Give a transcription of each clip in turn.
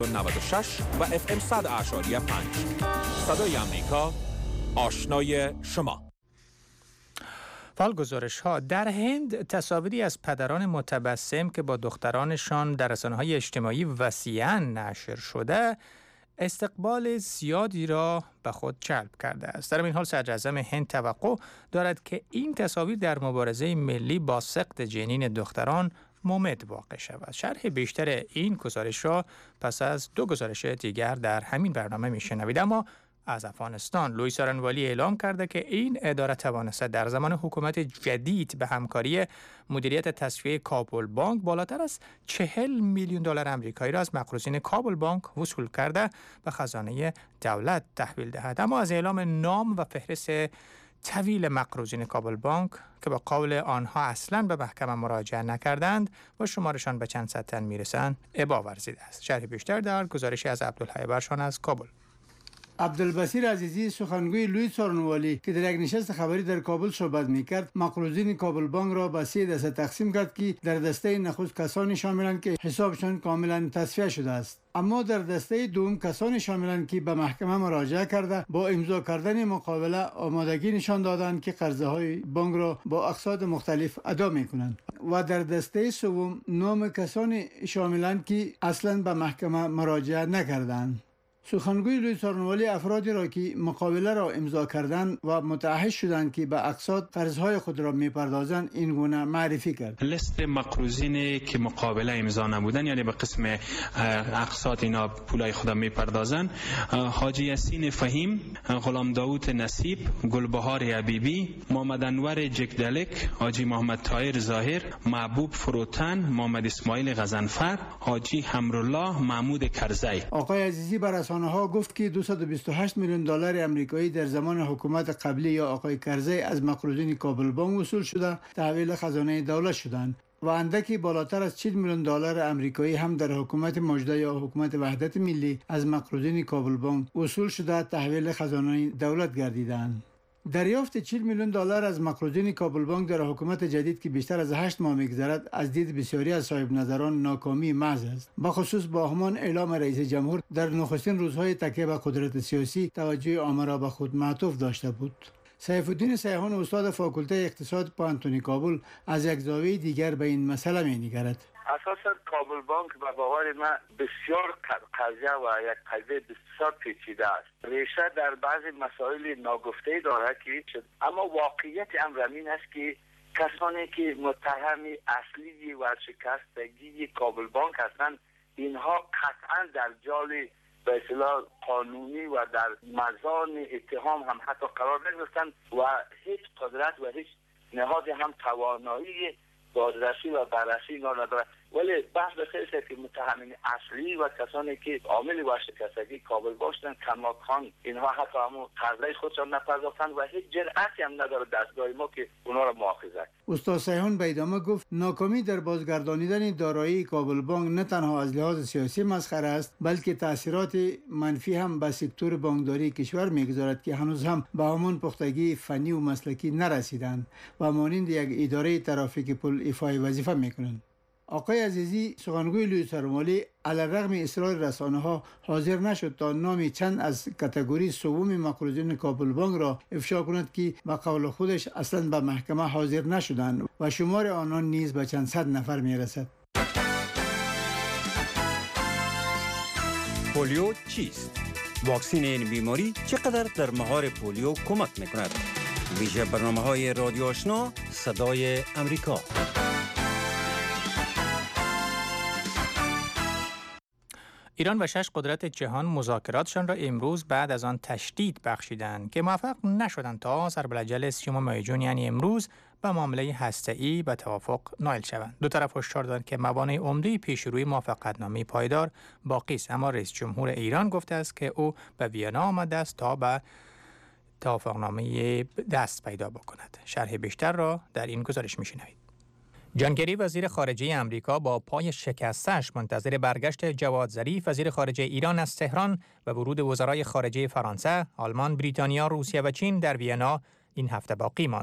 96 و FM 100.5 صدای آمریکا، آشنای شما. فالگزارش‌ها در هند تصاویری از پدران متبسم که با دخترانشان در رسانه‌های اجتماعی وسیعاً نشر شده استقبال زیادی را به خود جلب کرده است. در این حال صدراعظم هند توقع دارد که این تصاویر در مبارزه ملی با سقط جنین دختران ممد واقع شود. شرح بیشتر این گزارش را پس از 2 گزارش دیگر در همین برنامه میشنوید. اما از افغانستان لویس آرنوالی اعلام کرده که این اداره توانسته در زمان حکومت جدید به همکاری مدیریت تصفیه کابل بانک بالاتر از 40 میلیون دلار آمریکایی را از مقروضین کابل بانک وصول کرده به خزانه دولت تحویل دهد. اما از اعلام نام و فهرست طویل مقروضین کابل بانک که با قول آنها اصلاً به محکمه مراجعه نکردند و شمارشان به چند صد تن میرسند ابا ورزیده است. شرح بیشتر در گزارشی از عبدالحی برشان از کابل. عبدالبصیر عزیزی سخنگوی لویس آرنوالی که در یک نشست خبری در کابل صحبت می‌کرد مقروضین کابل بانک را به 3 دسته تقسیم کرد که در دسته نخست کسانی شاملند که حسابشان کاملا تصفیه شده است، اما در دسته دوم کسانی شاملند که به محکمه مراجعه کرده با امضا کردن مقابله آمادگی نشان دادند که قرضه‌های بانک را با اقساط مختلف ادا می‌کنند، و در دسته سوم نام کسانی شاملند که اصلا به محکمه مراجعه نکردند. سخنگوی لویس آرنوالی افرادی را که مقابله را امضا کردند و متعهد شدند که به اقساط قرضهای خود را میپردازند این گونه معرفی کرد. لیست مقروضینی که مقابله امضا نبودن، یعنی به قسم اقساط اینا پولای خود میپردازند: حاجی یاسین فهیم، غلام داوود نصیب، گلبهار حبیبی، محمد انور جگدلک، حاجی محمد طاهر ظاهر، محبوب فروتن، محمد اسماعیل غضنفر، حاجی حمرالله محمود کرزی. آقای عزیزی بر ها گفت که 228 میلیون دلار آمریکایی در زمان حکومت قبلی یا آقای کرزی از مقروضین کابل بانک وصول شده تحویل خزانه دولت شدند و اندکی بالاتر از 40 میلیون دلار آمریکایی هم در حکومت مجده یا حکومت وحدت ملی از مقروضین کابل بانک وصول شده تحویل خزانه دولت گردیدند. دریافت 40 میلیون دلار از مقروضین کابل بانک در حکومت جدید که بیشتر از 8 ماه می‌گذرد از دید بسیاری از صاحب نظران ناکامی محض است. بخصوص با همان اعلام رئیس جمهور در نخستین روزهای تکیه به قدرت سیاسی توجه عامه را به خود معطوف داشته بود. سیف الدین سیحون استاد فاکولته اقتصاد پانتونی کابل از یک زاویه دیگر به این مسئله می‌نگرد. اساساً کابل بانک به باور من بسیار قضیه و یک قضیه بسیار پیچیده است. ریشه در بعضی مسائل ناگفته دارد که اما واقعیت امر این است که کسانی که متهم اصلی و شکستگی کابل بانک هستند اینها قطعا در جال به اصطلاح قانونی و در مزان اتهام هم حتی قرار نگرفتند و هیچ قدرت و هیچ نهاد هم توانایی بازرسی و بررسی اینا نداره. ولی بحث بخیر است که متهمین اصلی و کسانی که عامل و شکستگی کابل باشند کماکان اینها حتی همون قرضه خودشان نپرداختند و هیچ جرأتی هم نداره دستگاه ما که اونا را مؤاخذه. استاد سیحون به ادامه گفت ناکامی در بازگردانیدن دارایی کابل بانک نه تنها از لحاظ سیاسی مسخره است بلکه تاثیرات منفی هم به سکتور بانکداری کشور میگذارد که هنوز هم به همان پختگی فنی و مسلکی نرسیدند و مانند یک اداره ترافیک پل ایفای وظیفه میکنند. آقای عزیزی سخنگوی لویس آرنوالی علیرغم اصرار رسانه‌ها حاضر نشد تا نام چند از کاتگوری سوم مقروضین کابل بانک را افشا کند که به قول خودش اصلا به محکمه حاضر نشدند و شمار آنان نیز به چند صد نفر میرسد. پولیو چیست؟ واکسین این بیماری چقدر در مهار پولیو کمک میکند؟ ویژه برنامه‌های رادیو آشنا صدای امریکا. ایران و 6 قدرت جهان مذاکراتشان را امروز بعد از آن تشدید بخشیدند که موفق نشدند تا ضرب‌الاجل 30 ماه جون یعنی امروز به معامله هسته‌ای به توافق نائل شوند. دو طرف هشدار دادند که موانع عمده پیشروی موافقتنامه پایدار باقی است، اما رئیس جمهور ایران گفته است که او به وینا آمده است تا به توافقنامه دست پیدا بکند. شرح بیشتر را در این گزارش می‌شنوید. جان کری وزیر خارجه آمریکا با پای شکستش منتظر برگشت جواد ظریف وزیر خارجه ایران از تهران و ورود وزرای خارجه فرانسه، آلمان، بریتانیا، روسیه و چین در وینا این هفته باقی ماند.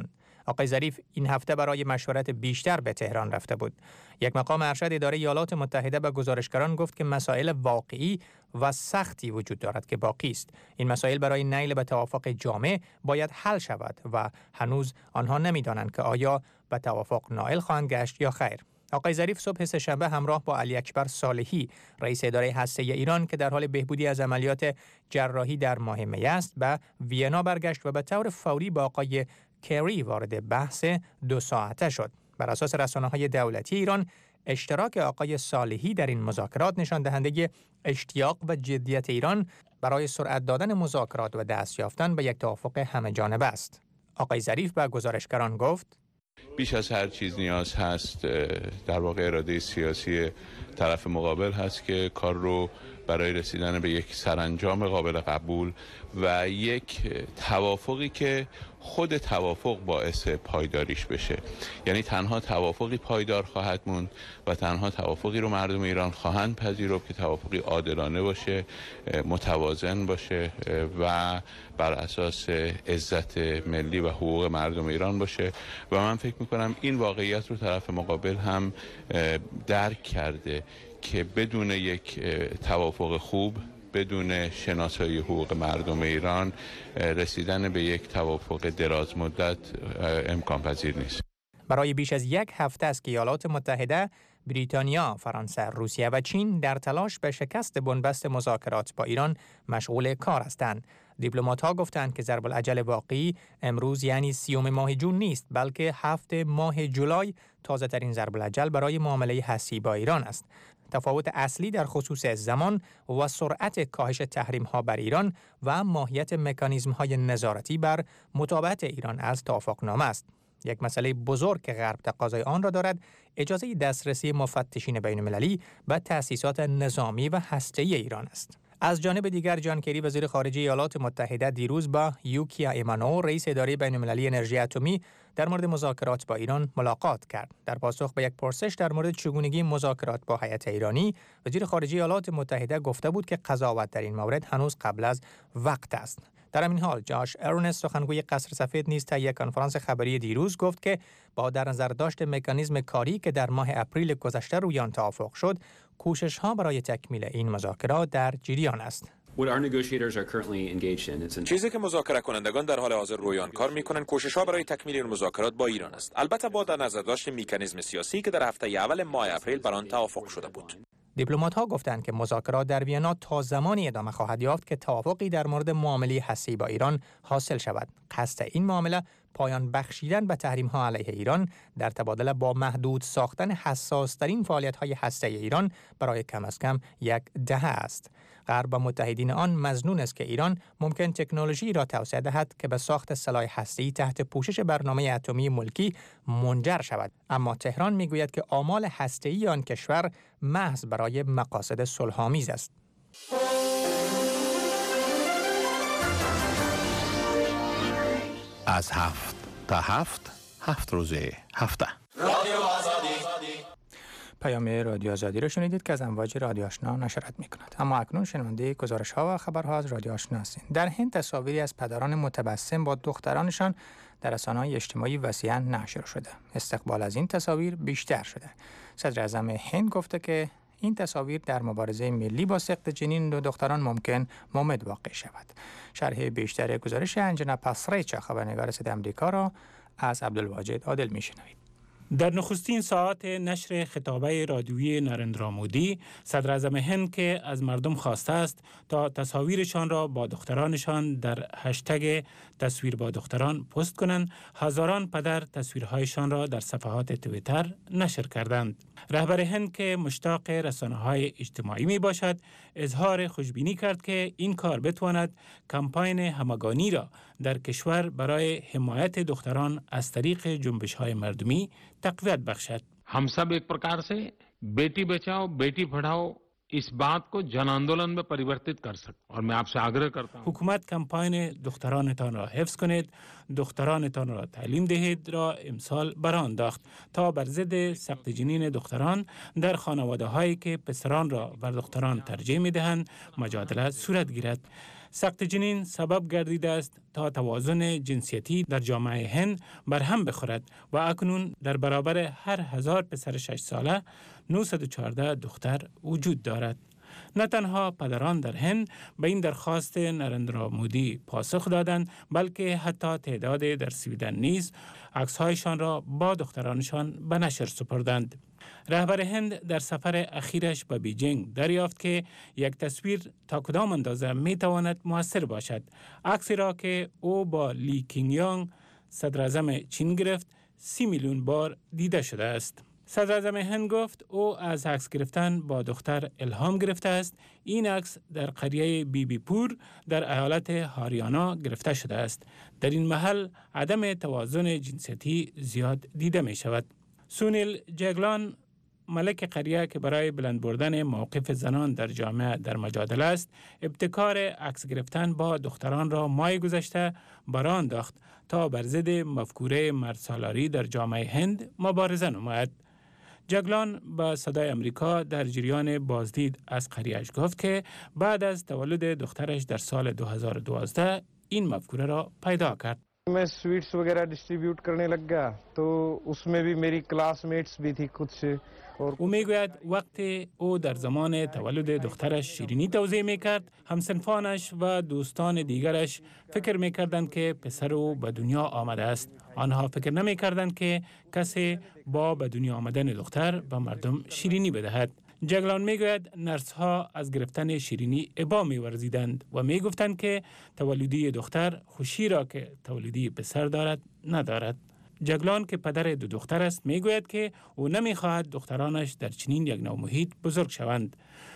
آقای ظریف این هفته برای مشورت بیشتر به تهران رفته بود. یک مقام ارشد اداره ایالات متحده به گزارشگران گفت که مسائل واقعی و سختی وجود دارد که باقی است. این مسائل برای نیل به توافق جامع باید حل شود و هنوز آنها نمی‌دانند که آیا به توافق نائل خواهند گشت یا خیر. آقای ظریف صبح سه‌شنبه همراه با علی اکبر صالحی رئیس اداره هسته‌ای ایران که در حال بهبودی از عملیات جراحی در ماه می است به وینا برگشت و به طور فوری با آقای کری وارد بحث 2 ساعته شد. بر اساس رسانه‌های دولتی ایران اشتراک آقای صالحی در این مذاکرات نشان دهنده اشتیاق و جدیت ایران برای سرعت دادن مذاکرات و دست یافتن به یک توافق همه‌جانبه است. آقای ظریف به گزارشگران گفت: بیش از هر چیز نیاز هست در واقع اراده سیاسی طرف مقابل هست که کار رو برای رسیدن به یک سرانجام قابل قبول و یک توافقی که خود توافق باعث پایداریش بشه. یعنی تنها توافقی پایدار خواهد موند و تنها توافقی رو مردم ایران خواهند پذیرفت که توافقی عادلانه باشه، متوازن باشه و بر اساس عزت ملی و حقوق مردم ایران باشه و من فکر میکنم این واقعیت رو طرف مقابل هم درک کرده که بدون یک توافق خوب، بدون شناسایی حقوق مردم ایران رسیدن به یک توافق دراز مدت امکان پذیر نیست. برای بیش از 1 هفته است که ایالات متحده، بریتانیا، فرانسه، روسیه و چین در تلاش به شکست بنبست مذاکرات با ایران مشغول کار هستند. دیپلمات‌ها گفتند که ضرب العجل واقعی امروز یعنی 30 ماه جون نیست، بلکه 7 ماه جولای تازه‌ترین ضرب العجل برای معامله هسته‌ای با ایران است. تفاوت اصلی در خصوص زمان و سرعت کاهش تحریم‌ها بر ایران و ماهیت مکانیزم‌های نظارتی بر متابعت ایران از توافقنامه است. یک مسئله بزرگ که غرب تقاضای آن را دارد، اجازه دسترسی مفتشین بین‌المللی به تأسیسات نظامی و هسته‌ای ایران است. از جانب دیگر جان کری وزیر خارجه ایالات متحده دیروز با یوکیا ایمانو رئیس اداره بین‌المللی انرژی اتمی در مورد مذاکرات با ایران ملاقات کرد. در پاسخ به یک پرسش در مورد چگونگی مذاکرات با هیئت ایرانی، وزیر خارجه ایالات متحده گفته بود که قضاوت در این مورد هنوز قبل از وقت است. در همین حال جاش ارنست سخنگوی قصر سفید نیز طی یک کنفرانس خبری دیروز گفت که با در نظر داشت مکانیزم کاری که در ماه اپریل گذشته روی آن توافق شد، کوشش‌ها برای تکمیل این مذاکرات در جریان است. چیزی که مذاکره کنندگان در حال حاضر روی آن کار می‌کنند کوشش‌ها برای تکمیل این مذاکرات با ایران است. البته با در نظر داشت مکانیزم سیاسی که در هفته اول ماه اپریل بر آن توافق شده بود. دیپلمات‌ها گفتند که مذاکرات در وینا تا زمانی ادامه خواهد یافت که توافقی در مورد معامله هسته‌ای با ایران حاصل شود. قصد این معامله پایان بخشیدن به تحریم‌ها علیه ایران در تبادل با محدود ساختن حساس‌ترین فعالیت‌های هسته‌ای ایران برای کم از کم 1 دهه است. غرب و متحدین آن مظنون است که ایران ممکن تکنولوژی را توسعه دهد که به ساخت سلاح هسته‌ای تحت پوشش برنامه اتمی ملکی منجر شود، اما تهران میگوید که آمال هسته‌ای آن کشور محض برای مقاصد صلح‌آمیز است. از 7 تا 7 روز هفته پیام رادیو آزادی را شنیدید که از امواج رادیو آشنا نشریات می‌کند. اما اکنون شنونده گزارش‌ها و خبرها از رادیو آشنا هستید. در هند تصاویری از پدران متبسم با دخترانشان در رسانه‌های اجتماعی وسیعاً نشر شده. استقبال از این تصاویر بیشتر شده. صدر اعظم هند گفته که این تصاویر در مبارزه ملی با سقط جنین دو دختران ممکن ممد واقع شود. شرح بیشتر گزارش انجنا پاسریچا خبرنگار صدای آمریکا را از عبدالواجد عادل می‌شنوید. در نخستین ساعت نشر خطابه رادیویی نارندرا مودی، صدر اعظم هند که از مردم خواسته است تا تصاویرشان را با دخترانشان در هشتگ تصویر با دختران پست کنند، هزاران پدر تصویرهایشان را در صفحات توییتر نشر کردند. رهبر هند که مشتاق رسانه‌های اجتماعی می باشد، اظهار خوشبینی کرد که این کار بتواند کمپاین همگانی را در کشور برای حمایت دختران از طریق جنبش‌های مردمی تقویت بخشد. हम सब एक प्रकार से बेटी बचाओ बेटी पढ़ाओ इस बात को जन आंदोलन में परिवर्तित कर सकते और मैं आपसे आग्रह करता हूं حکومت کمپاین دخترانتان را حفظ کنید، دخترانتان را تعلیم دهید را امسال برانداخت تا بر ضد سقط جنین دختران در خانواده هایی که پسران را بر دختران ترجیح می دهند مجادله صورت گیرد. سقط جنین سبب گردیده است تا توازن جنسیتی در جامعه هند برهم بخورد و اکنون در برابر هر 1000 پسر 6 ساله 914 دختر وجود دارد. نه تنها پدران در هند به این درخواست نریندرا مودی پاسخ دادند، بلکه حتی تعداد در سویدن نیز عکس‌هایشان را با دخترانشان به نشر سپردند. رهبر هند در سفر اخیرش به بیجینگ دریافت که یک تصویر تا کدام اندازه می تواند مؤثر باشد. عکسی را که او با لی کینگ یانگ صدر اعظم چین گرفت 30 میلیون بار دیده شده است. صدر اعظم هند گفت او از عکس گرفتن با دختر الهام گرفته است. این عکس در قریه بی بی پور در ایالت هاریانا گرفته شده است. در این محل عدم توازن جنسیتی زیاد دیده می شود. سونیل جگلان، ملک قریه که برای بلند بردن موقف زنان در جامعه در مجادله است، ابتکار عکس گرفتن با دختران را ماه گذشته برآن انداخت تا بر ضد مفکوره مردسالاری در جامعه هند مبارزه نماید. جگلان با صدای امریکا در جریان بازدید از قریه‌اش گفت که بعد از تولد دخترش در سال 2012 این مفکوره را پیدا کرد. मैं स्वीट्स वगैरह डिस्ट्रीब्यूट करने लग गया तो उसमें भी मेरी क्लासमेट्स भी थी कुछ. او میگوید وقتی او در زمان تولد دخترش شیرینی توزیع میکرد، همسنفانش و دوستان دیگرش فکر میکردند که پسر او به دنیا آمده است. آنها فکر نمیکردند که کسی با به دنیا آمدن دختر به مردم شیرینی بدهد. جگلان میگوید نرس ها از گرفتن شیرینی ابا می‌ورزیدند و میگفتند که تولدی دختر خوشی را که تولدی پسر دارد ندارد. جگلان که پدر 2 دختر است میگوید که او نمیخواهد دخترانش در چنین یک نوع محیط بزرگ شوند.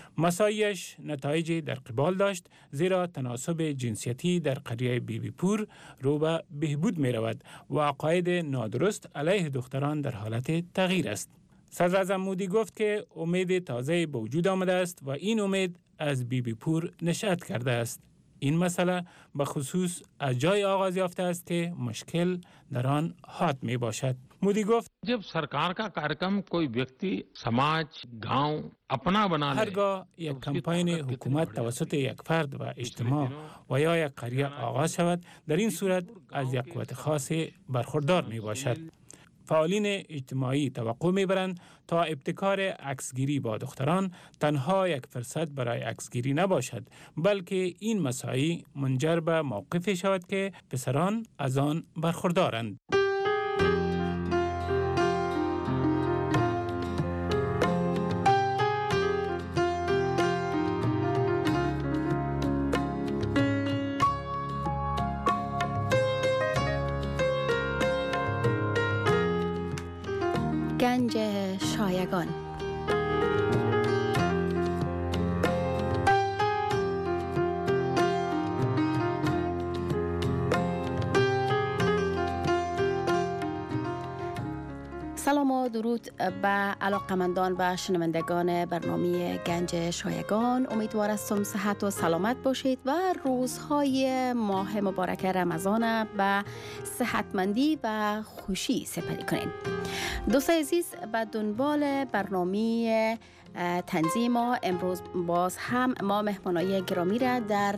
مسایش نتایجی در قبال داشت، زیرا تناسب جنسیتی در قریه بی بی پور رو به بهبود می رود و عقاید نادرست علیه دختران در حالت تغییر است. صدر اعظم مودی گفت که امید تازه به وجود آمده است و این امید از بی بی پور نشأت کرده است. این مسئله به خصوص از جای آغاز یافته است که مشکل در آن حاد می باشد. مودی گفت जब सरकार का कार्यक्रम कोई व्यक्ति समाज गांव अपना बना ले هرگاه یک کمپاین حکومت توسط یک فرد و اجتماع و یا یک قریه آغاز شود، در این صورت از یک قوت خاصی برخوردار می باشد. فعالین اجتماعی توقع می‌برند تا ابتکار عکسگیری با دختران تنها یک فرصت برای عکسگیری نباشد، بلکه این مساعی منجر به موقفی شود که پسران از آن برخوردارند. گنج شایگان. سلام و درود به علاقمندان و شنوندگان برنامه گنج شایگان. امیدوار هستم صحت و سلامت باشید و روزهای ماه مبارک رمضان به صحتمندی و خوشی سپری کنید. دوستان عزیز، به دنبال برنامه تنظیم ما امروز باز هم ما مهمانای گرامی را در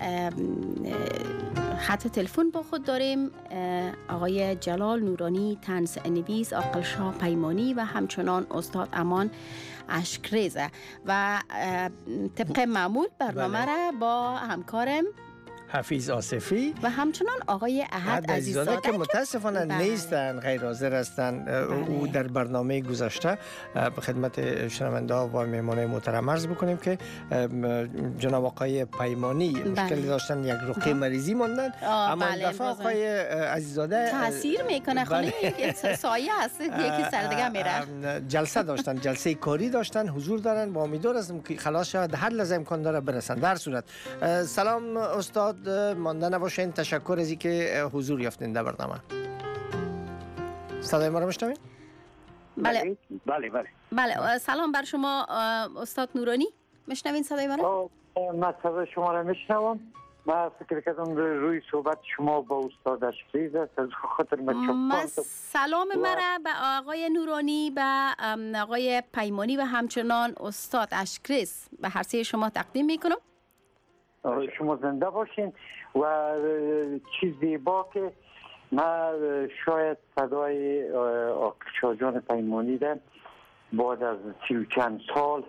خط تلفن با خود داریم. آقای جلال نورانی طنز نویس، عاقل شاه پیمانی و همچنان استاد امان اشکریزه و طبق معمول برنامه را با همکارم حفیظ آصفی و همچنان آقای احد عزیززاده که متاسفانه نیستن، غیر حاضر هستند. او در برنامه گذشته به خدمت شنونده‌ها و مهمانان محترم عرض بکنیم که جناب آقای پیمانی مشکلی داشتن، یک رقیه مریضی ماندن، اما دفعه آقای عزیززاده تاثیر میکنه. خونه یک سایه است، یکی سردگه میره. جلسه داشتن، جلسه کاری داشتن، حضور دارن. با امید هستم که خلاص شود، هر لحظه امکان داره برسن. در صورت سلام استاد، مانده نباشین. تشکر از اینکه حضور یافتین در برنامه. صدای ما رو میشنوین؟ بله بله. بله سلام بر شما استاد نورانی، میشنوین صدای ما رو؟ من صدای شما رو میشنوم. من فکر کردم روی صحبت شما با استاد اشکریز است، از خاطر من سلام مرا به آقای نورانی، به آقای پیمانی و همچنان استاد اشکریز به هر سه شما تقدیم میکنم. شما زنده باشین. و چیز زیبا که من شاید صدای آقای جان پیمانی ده بعد از 30 و چند سال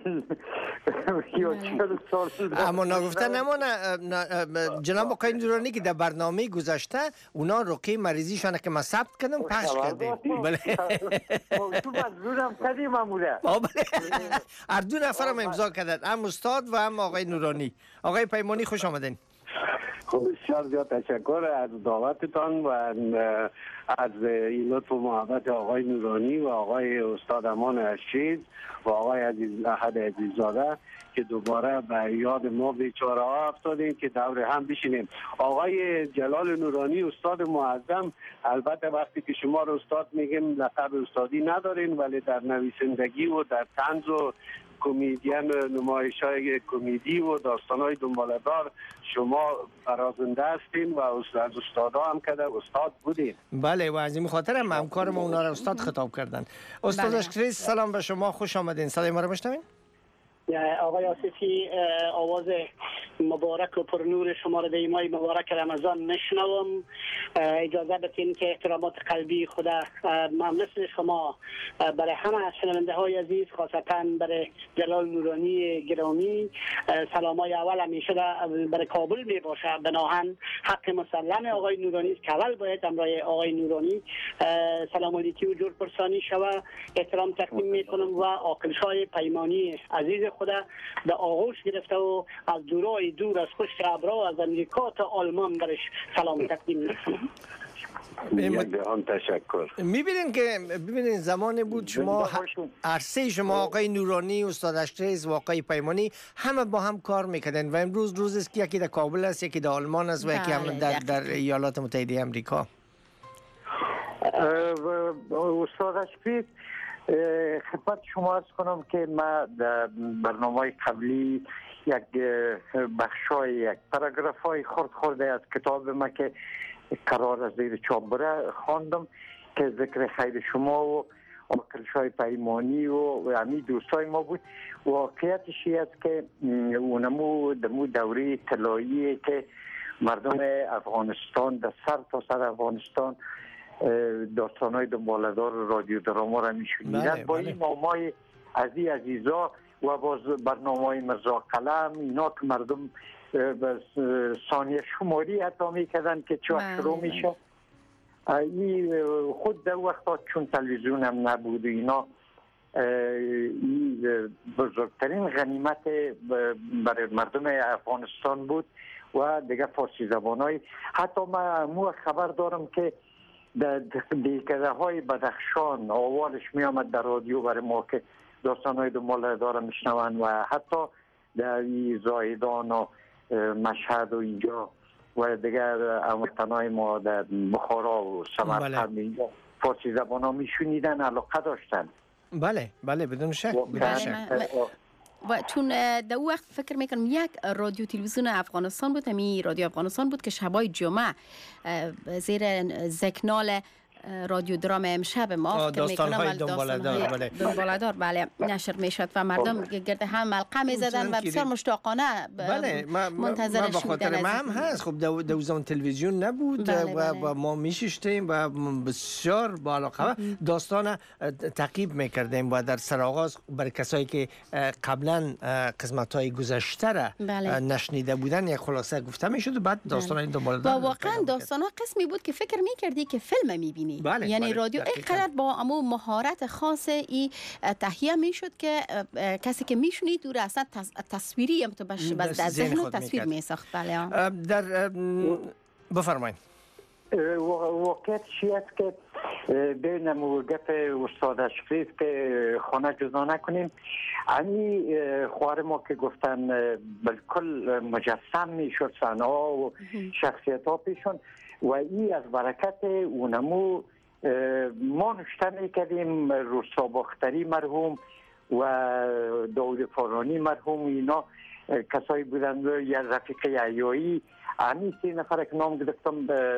یا 40 سال اما نگفته نمانه جناب آقای نورانی که در برنامه گذاشته اونا رقیه مریضیشانه که ما ثبت کردم پخش کردیم. بله تو مزدورم کردیم اموره هر دو نفرم امضا کردن، هم استاد و هم آقای نورانی. آقای پیمانی خوش آمدین. بسیار زیاد تشکر از دعوتتان و از لطف و محبت آقای نورانی و آقای استاد امان رشید و آقای احد عزیززاده که دوباره به یاد ما بیچاره ها افتادیم که دور هم بشینیم. آقای جلال نورانی استاد معظم، البته وقتی که شما رو استاد میگیم لقب استادی ندارین، ولی در نویسندگی و در طنز و کمدین نمایش‌های کمدی و داستان‌های دنباله‌دار شما برازنده هستین و از استادا هم که استاد بودین. بله و از این خاطر هم همکار ما اونا رو استاد خطاب کردن. استاد اشکری سلام به شما، خوش آمدین. صدای ما رو میشنوین؟ آقای آصفی، آواز مبارک و پرنور شما را در ماه مبارک رمضان میشنوم. اجازه بدین که احترامات قلبی خدا من مثل شما برای همه شنونده های عزیز، خاصتا برای جلال نورانی گرامی، سلامای اول همیشه برای کابل می باشه. بناهن حق مسلم آقای نورانی است که اول باید همراه آقای نورانی سلام علیکی و جور پرسانی شود. احترام تقدیم می کنم و عاقل‌شاه پیمانی عزیز خدا به آغوش گرفته و از دورای دور از خشک ابرا از امریکا تا آلمان برش سلام تقدیم میکنم. جهان تشکر. ببینین زمان بود شما هر سه شما آقای نورانی، استاد اشکری و آقای پیمانی همه با هم کار میکردن و امروز روز است که یکی در کابل است، یکی در آلمان است و یکی هم در ایالات متحده آمریکا. استاد اشکری خدمت شما عرض کنم که ما در برنامه قبلی یک بخشای یک پاراگرافای خورده از کتاب ما که قرار از زیر چاپ بره خواندم که ذکر خیر شما و آقای پیمانی و همین دوستای ما بود. واقعیتش است که اونمو دمو دوره طلایی که مردم افغانستان در سر تا سر افغانستان داستان‌های دنباله‌دار رادیو دراما را می‌شنیدن با این نامه‌های عزیزا و باز برنامه‌های مرزا قلم، اینا که مردم ثانیه شماری حتی می‌کردن که چه شروع میشه. این خود در وقتا چون تلویزیون هم نبود و اینا، این بزرگترین غنیمت برای مردم افغانستان بود و دیگه فارسی زبان‌های حتی من خبر دارم که در دیگه های بدخشان آوالش می آمد در رادیو برای ما که داستان های دنباله داره میشنون و حتی در زاهدان و مشهد و اینجا و دیگر اموطنهای ما در بخارا و سمرقند اینجا فارسی زبان ها میشونیدن، علاقه داشتن. بله بدون شک. و چون در اون وقت فکر میکنم یک رادیو تلویزیون افغانستان بود، همین رادیو افغانستان بود که شبای جمعه زیر زکنال رادیو درام امشب ما داستان‌های دنباله‌دار بله نشر میشد و مردم گرد هم ملقا میزدن و بسیار مشتاقانه منتظرش بودن. ما هم هست. خب در زمان تلویزیون نبود و ما میشیشتیم و بسیار با علاقه داستان تعقیب میکردیم و در سرآغاز برای کسایی که قبلا قسمت‌های گذشته را نشنیده بودن یک خلاصه گفته میشد و بعد داستان‌های دنباله‌دار. و واقعا داستان‌ها قسمی بود که فکر میکردی که فیلم میبینی. یعنی رادیو اینقدر با امو مهارت خاص ای تهیه میشد که کسی که میشنید دور اصلا تصویری هم تو در ذهن تصویر میساخت. بله در بفرمایید. واقعیت است که بین گپ استاد اشکری که خانه جدا نکنیم، همین خوار ما که گفتن بالکل مجسم میشد صحنه‌ها و شخصیت ها پیشون و این از برکت اونمو ما نشته میکردیم. رسا باختری مرحوم و داود فارانی مرحوم، اینا کسایی بودن، یا رفیق عیایی، همین 3 نفر که نام گرفتم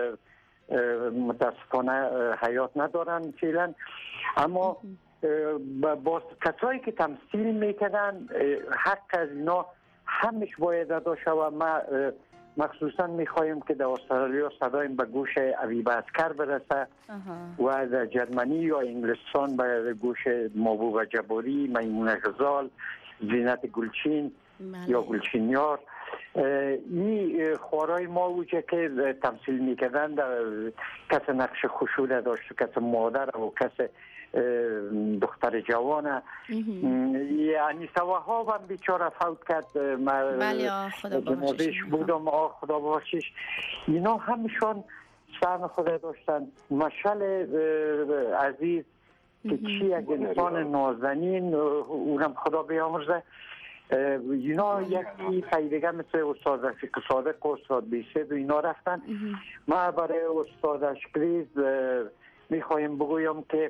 متاسفانه حیات ندارن فعلا، اما با کسایی که تمثیل میکردن حق از اینا همش باید ادا شود. ما مخصوصا میخواهیم که در استرالیا صدایم به گوش ابیب اسکر برسه و در جرمنی یا انگلستان به گوش محبوب جباری، میمونه غزال، زینت گلچین یا گلچین یار. این خوارای ما اوجه که تمثیل میکردن در کس نقش خشوده داشت، کس مادر و کس دختر جوانه. یعنی سواها هم بیچاره فوت کرد. جنازهش بودم، خدا بخشش. اینا همشان سهم خدا داشتن. مشعل عزیز که چی یک انسان نازنین، اونم خدا بیامرزه. اینا یکی پیدگه مثل استاد رفیق صادق و استاد بیسید و اینا رفتن. ما برای استاد اشکریز میخوایم بگویم که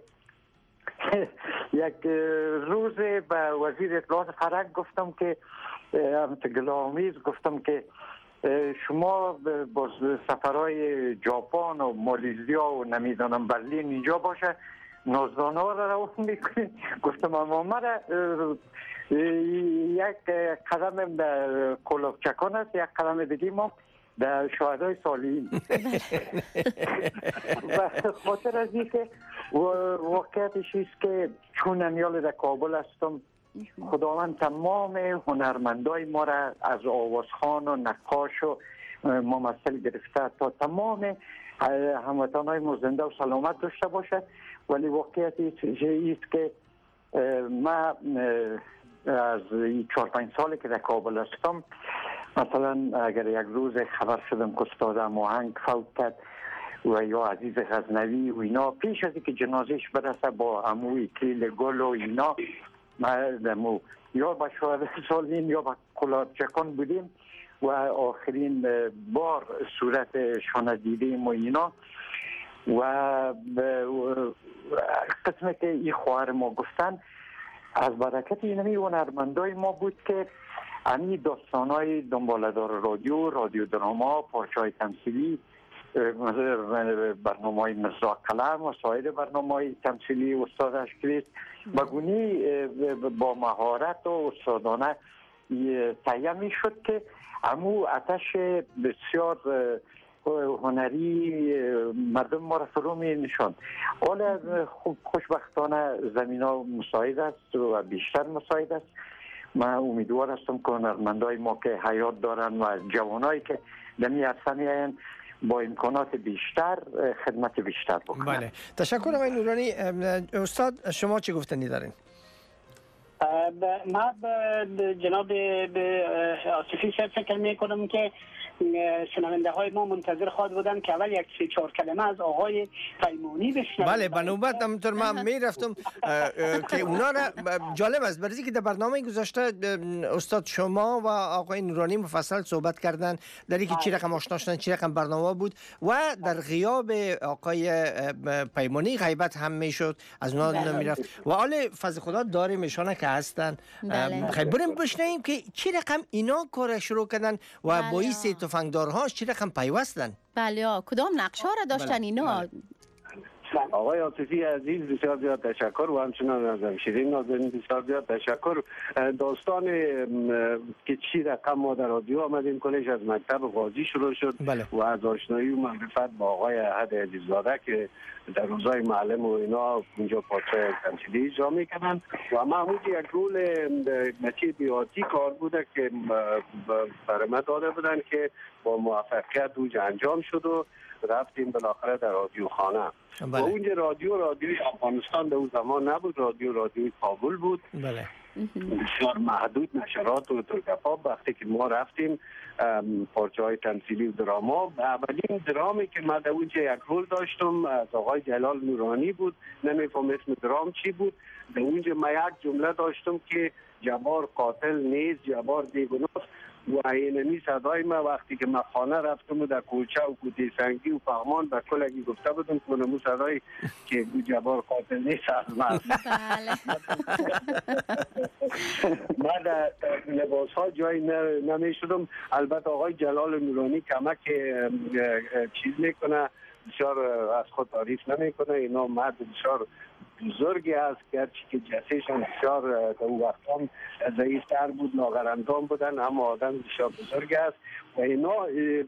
یک روز به وزیر اطلاعات فرهنگ گفتم که گلامیز گفتم که شما با سفرهای ژاپن و مالزیا و نمیدانم برلین اینجا باشه نازدانه ها را روان میکنید. گفتم اما مرا یک قدم در کلابچکان است، یک قدم دیگه ما در شهدای صالحین. و خاطر از این که واقعیتش است که چون امیال در کابل هستم، خداوند تمام هنرمندای ما را از آوازخوان و نقاش و ممثل گرفته تا تمام هموطنهای ما زنده و سلامت داشته باشه. ولی واقعیت است که ما از 4-5 سالی که در کابل هستم، مثلا اگر یک روز خبر شدم که استاد اماهنگ فوت کرد و یا عزیز غزنوی و اینا، پیش از اینکه جنازهش برسه با عموی کلیل گل و اینا، ما دمو یا با شهدای صالحین یا با کلابچکان بودیم و آخرین بار صورت شانه دیدیم و اینا. و قسمت که این خواهر ما گفتن از برکت اینمی هنرمندای ما بود که امی داستانای دنبالدار رادیو دراما، پارچه‌های تمثیلی، برنامه‌های مرزا قلم و سایر برنامه‌های تمثیلی استاد اشکریست بگونی با مهارت و استادانه تهیه می‌شد که امو آتش بسیار هنری مردم ما را فرو می نشاند. حالا خوشبختانه زمین ها مساعد است و بیشتر مساعد است. من امیدوار هستم که هنرمندای ما که حیات دارن و جوانایی که دمی عرصه می آیند با امکانات بیشتر خدمت بیشتر بکنن. بله، تشکر آقای نورانی. استاد شما چه گفتنی دارین؟ ما جناب آصفی صاحب فکر می کنم که شنونده های ما منتظر خواهد بودن که اول یک 3-4 کلمه از آقای پیمانی بشنویم. بله، به نوبت همونطور من میرفتم که اونا را جالب است برای که در برنامه گذاشته استاد شما و آقای نورانی مفصل صحبت کردن در اینکه چی رقم آشنا شدن، چی رقم برنامه بود و در غیاب آقای پیمانی غیبت هم میشد، از اونا نمیرفت و حال فضل خدا داریم ایشان که هستن. خیلی بریم بشنویم که چی رقم اینا کار شروع کردن و باعث تفنگدارهاش چی رقم پیوستن. بله، کدام نقشه را داشتن اینا؟ آقای عاطفی عزیز بسیار زیاد تشکر و همچنان از همشیرین نازنین بسیار زیاد تشکر. داستان که چی رقم ما در رادیو آمدیم کنش از مکتب قاضی شروع شد. و از آشنایی و معرفت با آقای احد عزیززاده که در روزای معلم و اینا اونجا پارچه تمثیلی اجرا میکنن و محمود یک رول بچه دیاتی کار بوده که برای ما داده بودن که با موفقیت اوج انجام شد و رفتیم بالاخره در رادیو خانه. و اونجا رادیوی افغانستان در اون زمان نبود، رادیوی کابل بود. بله. بسیار محدود نشرات و ترکپاب. وقتی که ما رفتیم پارچه های تمثیلی و دراما، اولین درامی که من در اونجا یک رول داشتم از آقای جلال نورانی بود، نمیفهم اسم درام چی بود. در اونجا من یک جمله داشتم که جبار قاتل نیست، جبار بیگناه. و اینمی صدای ما وقتی که من خانه رفتم و در کوچه و کوته سنگی و فهمان و کلگی گفته بودم که اونمو صدای که جبار قاتل نیست از من. من در لباس ها جایی نمی شدم. البته آقای جلال نورانی کمک چیز میکنه، بسیار از خود تعریف نمیکنه. اینا مرد بسیار بزرگی است که هرچی که جسهشان بسیار در اون وقت ضعیفتر بود، لاغرندام بودن، اما آدم بسیار بزرگ است و اینا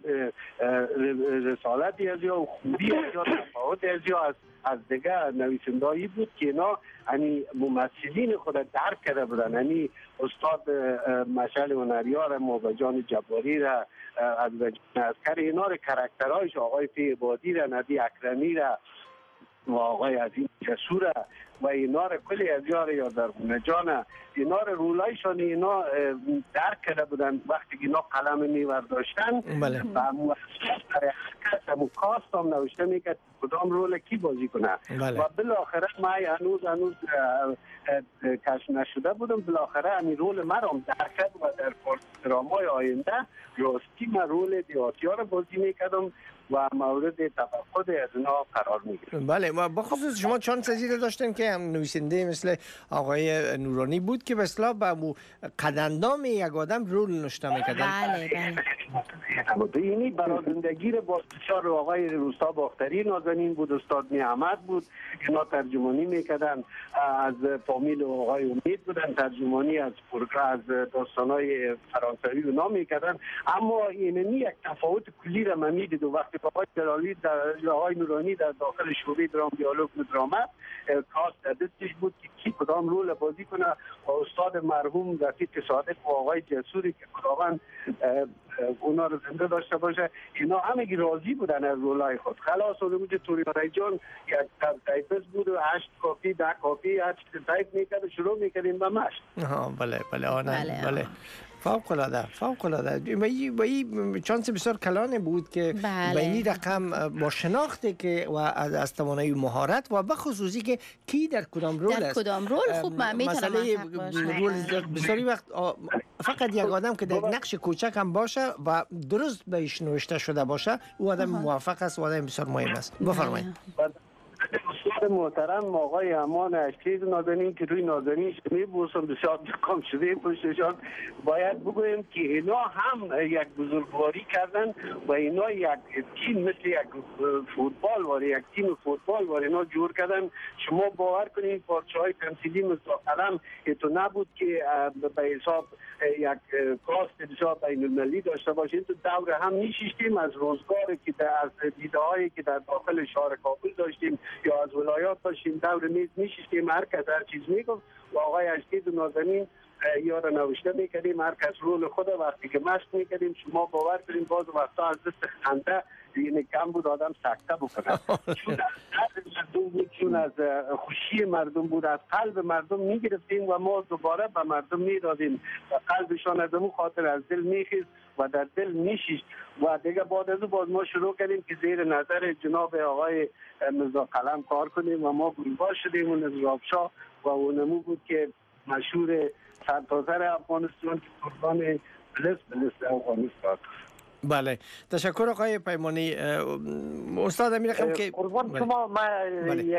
رسالتی از یا خوبی از یا تفاوت از یا از دیگه نویسندهایی بود که اینا یعنی ممثلین خود درک کرده بودن. یعنی استاد مشعل هنریار موبجان جباری را، از عسکر، اینا را کرکترهایش، آقای فی عبادی را، ندی اکرمی را و آقای عظیم جسور و اینا را کلی از یار یا درگونه جان اینا را رولایشان اینا درک کرده بودن. وقتی اینا قلم میورداشتن و مؤسس برای حرکت و کاست هم نوشته میکرد کدام رول کی بازی کنه و بالاخره ما هنوز کشف نشده بودم، بالاخره همین رول من هم درک کرد و در درامای آینده راستی من رول دیاتیا را بازی میکردم و مورد تفقد از اینا قرار میگیره. بله، و بخصوص شما چند سزیده داشتن که هم نویسنده مثل آقای نورانی بود که به اصطلاح به قدندام یک آدم رول نوشته میکردن. بله بله. اینی برای زندگی رو با بسیار آقای روستا باختری نازنین بود، استاد نعمت بود، اینا ترجمانی میکردن، از فامیل آقای امید بودن، ترجمانی از داستانای فرانسوی اونا میکردن. اما اینمی یک تفاوت کلی رو من میدید وقتی آقای جلالی آقای نورانی در داخل شعبه درام دیالوگ و درامات کاست در دستش بود که کی کدام رول بازی کنه و استاد مرحوم رفیق صادق و آقای جسوری که خداوند اونا رو زنده داشته باشه، اینا همگی راضی بودن از رولای خود. خلاص اونمون که توریان جان یک تایپس بود و 8 کپی 10 کپی 8 تایپ میکرد و شروع میکردیم به مشق. بله بله فوق العاده. و این چانس بسیار کلانه بود که به این رقم با شناخته که و از توانایی مهارت و بخصوصی که کی در کدام رول است. در کدام رول خوب مسئله رول بسیاری وقت فقط یک آدم که در نقش کوچک هم باشه و درست بهش نوشته شده باشه او آدم موفق است و آدم بسیار مهم است. بفرمایید. استاد محترم آقای امان اشکیز نازنین که روی نازنین میبوسم بسیار کم شده پشتشان، باید بگویم که اینا هم یک بزرگواری کردن و اینا یک تیم مثل یک فوتبال واره، یک تیم فوتبال واره اینا جور کردن. شما باور کنید پارچه های تمثیلی مستقلم تو نبود که به حساب یک کاست بسیار بین المللی داشته باشیم. تو دور هم میشیشتیم از روزگاری که از دیده هایی که در داخل شهر کابل داشتیم یا از ولایات داشتیم دور میز میشیشتیم، هر کس هر چیز میگفت و آقای اشکید نازنین یا را نوشته میکردیم، هر کس رول خود وقتی که مشق میکردیم شما باور کنیم باز وقتا از دست خنده یعنی کم بود آدم سکته بکنه چون از مردم بود، چون از خوشی مردم بود، از قلب مردم میگرفتیم و ما دوباره به مردم میدادیم و قلبشان از اون خاطر از دل میخیست و در دل میشیست و دیگه بعد از باز ما شروع کردیم که زیر نظر جناب آقای مرزا قلم کار کنیم و ما گروه‌وار شدیم و نظرابشاه و اونمو بود که مشهور سرتاسر افغانستان که قربان بلس افغانستان. بله تشکر آقای پیمانی. استاد امیر رقم که قربان شما من یک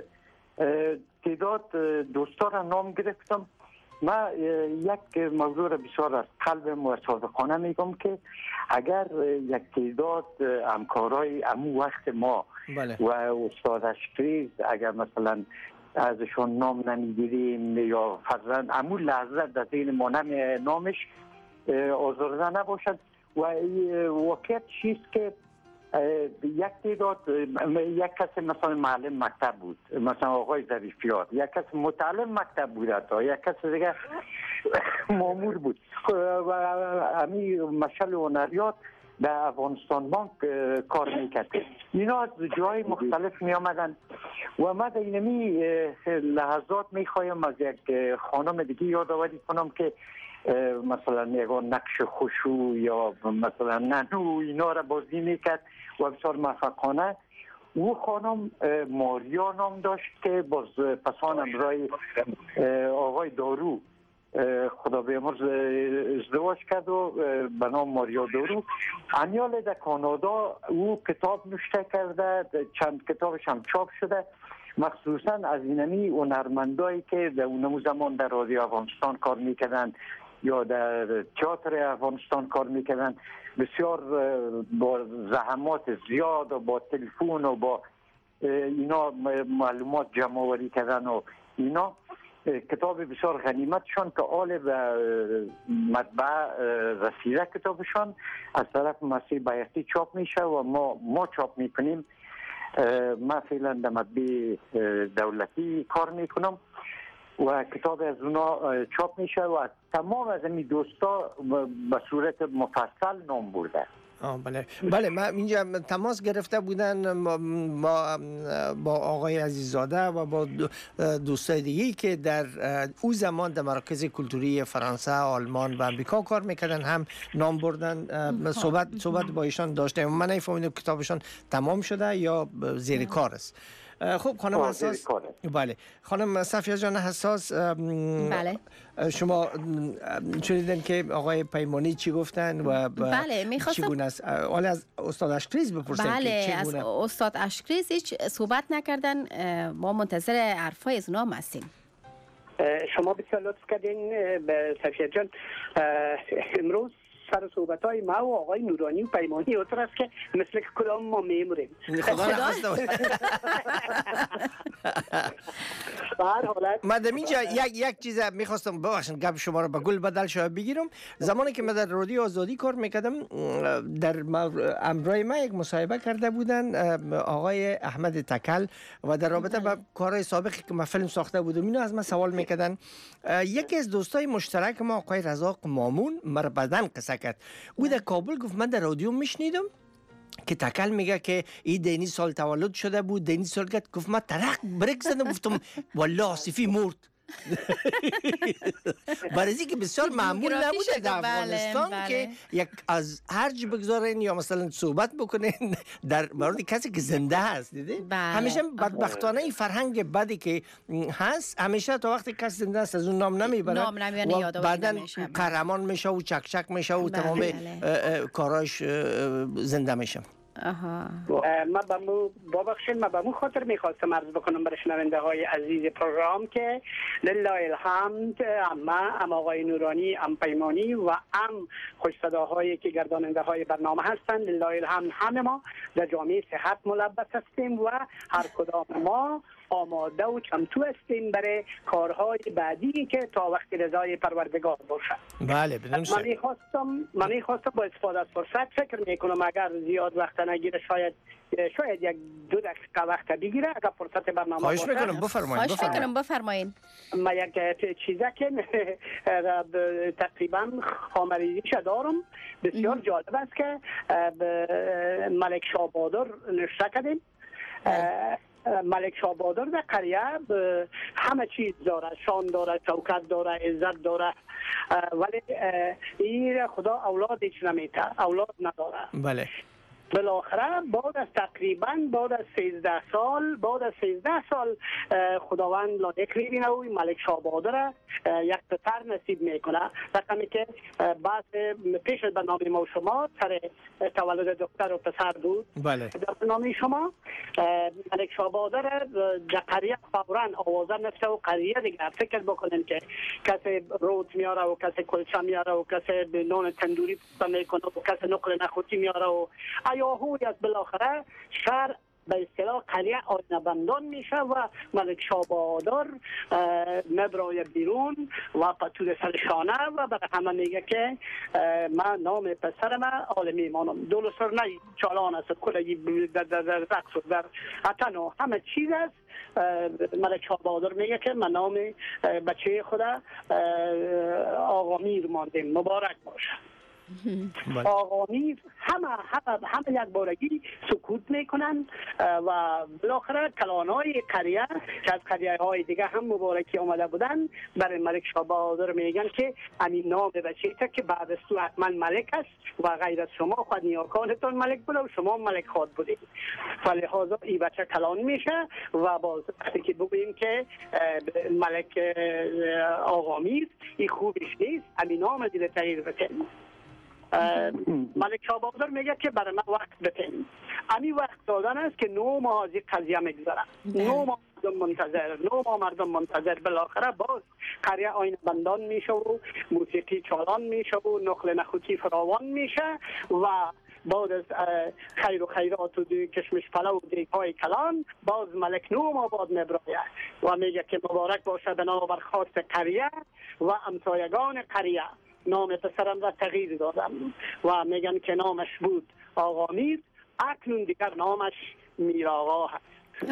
تعداد دوستا را نام گرفتم. من یک موضوع را بسیار از قلبم و صادقانه میگم که اگر یک تعداد همکارای امو وقت ما و استاد اشکریز اگر مثلا ازشون نام نمیگیریم یا فرزند امو لحظه در ذهن ما نامش آزرده نباشد و واقعیت چیست که یک تعداد یک کس مثلا معلم مکتب بود، مثلا آقای ظریفیار، یک کس متعلم مکتب بود، تا یک کس دیگه مامور بود و امی مشعل هنریات در افغانستان بانک کار میکرد. اینا از جای مختلف می آمدن و من در اینمی لحظات میخوایم از یک خانم دیگه یادآوری کنم که مثلا یکان نقش خوشو یا مثلا ننو اینا را بازی میکرد و بسیار موفقانه. او خانم ماریا نام داشت که باز پسان امرای آقای دارو خدا بیامرز ازدواج کرد و به نام ماریا دارو. انیال در کانادا او کتاب نوشته کرده، چند کتابش هم چاپ شده، مخصوصا از اینمی هنرمندایی که در اونمو زمان در رادیو افغانستان کار میکردن یا در تئاتر افغانستان کار میکردن، بسیار با زحمات زیاد و با تلفن و با اینا معلومات جمع آوری کردن و اینا. کتاب بسیار غنیمتشان که آل به مطبعه رسیده کتابشان از طرف مسیح بیهقی چاپ میشه و ما چاپ میکنیم. من فعلا در مطبعه دولتی کار میکنم و کتاب از اونا چاپ میشه و تمام از این دوستا به صورت مفصل نام برده. بله من اینجا تماس گرفته بودن با آقای عزیززاده و با دوستای دیگه که در او زمان در مراکز کلتوری فرانسه، آلمان و امریکا کار میکردن، هم نام بردن. صحبت با ایشان داشتیم. من نفهمیدم کتابشان تمام شده یا زیر کار است. خب خانم حساس، بله خانم صفیه جان حساس، بله شما شنیدن که آقای پیمانی چی گفتن و بله میخواستم چگونه است؟ حالا از استاد اشکریز بپرسیم. بله که از استاد اشکریز هیچ صحبت نکردن، ما منتظر حرفای از اونا هستیم. شما بسیار لطف کردین به صفیه جان. امروز سر صحبت های ما و آقای نورانی و پیمانی اوتر است که مثل که کدام ما میموریم. خدا نخواسته. من در اینجا یک چیز میخواستم، ببخشید گپ شما رو به گل بدل شاید بگیرم. زمانی که من در رادیو آزادی کار میکردم، در امرای من یک مصاحبه کرده بودن آقای احمد تکل و در رابطه با کارهای سابقی که من فیلم ساخته بودم اینو از من سوال میکردن. یکی از دوستای مشترک ما آقای رزاق مامون مرا بعداً قصه کرد. او در کابل گفت من در رادیو میشنیدم که تکل میگه که این دینی سال تولد شده بود، دینی سال گفت من ترق برک زدم، گفتم والله آصفی مرد. برای که بسیار معمول نبوده در افغانستان که یک از هرج بگذارین یا مثلا صحبت بکنین در مورد کسی که زنده هست. دیدی؟ همیشه بدبختانه این فرهنگ بدی که هست، همیشه تا وقتی کسی زنده است از اون نام نمیبره و بعداً قهرمان میشه و چکچک میشه و تمام کاراش زنده میشه. من به مو خاطر میخواستم عرض بکنم برای شنونده های عزیز پروگرام که لله الحمد ام آقای نورانی، ام پیمانی و ام خوش صداهایی که گرداننده های برنامه هستند، لله الحمد همه ما در جامعه صحت ملبس هستیم و هر کدام ما آماده و چمتو هستیم برای کارهای بعدی که تا وقت رضای پروردگار باشد. بله من میخواستم با استفاده از فرصت فکر میکنم اگر زیاد وقت نگیره شاید یک 2 دقیقه وقت بگیره اگر فرصت برنامه خواهش باشه. میکنم بفرمایید. من یک چیزی که تقریبا خامریزیش دارم بسیار جالب است که ملک شابادر نشته کردیم. ملک شابادر در قریه همه چیز داره، شان داره، شوکت داره، عزت داره، ولی این خدا اولاد هیچ نمیده، اولاد نداره. بله. بالاخره بعد از 13 سال خداوند لایق میبینه و ملک شابادر یک پسر نصیب میکنه. رقمی که بعد پیش از برنامه ما و شما سر تولد دختر و پسر بود. بله. در برنامه شما ملک شابادر در قریه فوراً آوازه نفته و قریه دیگه فکر بکنن که کسی روت میاره و کسی کلچه میاره و کسی نان تندوری پخته میکنه و کسی نقل نخوتی میاره و یاهوی از بالاخره شهر به اصطلاح قریه آینه بندان میشه و ملک شابادر مبرای بیرون و پتور سرشانه و برای همه میگه که من نام پسر من عالمی مانم دولسر نه چالان است کلگی در رقص و در اتن و همه چیز است. ملک شابادر میگه که من نام بچه خدا آقا میر ماندیم، مبارک باشه. آقا میر همه یک بارگی سکوت میکنن و بالاخره کلانای قریه که از قریه های دیگه هم مبارکی آمده بودن برای ملک شابادر میگن که همین نام بچه که بعد از تو حتما ملک است و غیر از شما خود نیاکانتون ملک بوده و شما ملک خود بودید. فلحاظا این بچه کلان میشه و باز وقتی که بگوییم که ملک آقا میر این خوبش نیست، همین نام دیگه تغییر بکنیم. ملک شابادر میگه که برای من وقت بتیم. امی وقت دادن است که 9 ماه از این قضیه میگذره. 9 ماه مردم منتظر بالاخره باز قریه آینه بندان میشه و موسیقی چالان میشه و نقل نخوتی فراوان میشه و بعد از خیر و خیرات و کشمش پلو و دیگ‌های کلان باز ملک نوم آباد می‌براید و میگه که مبارک باشه به نام برخاست قریه و همسایگان قریه. نام پسرم را تغییر دادم و میگن که نامش بود آقا میر، اکنون دیگر نامش میر آقا هست.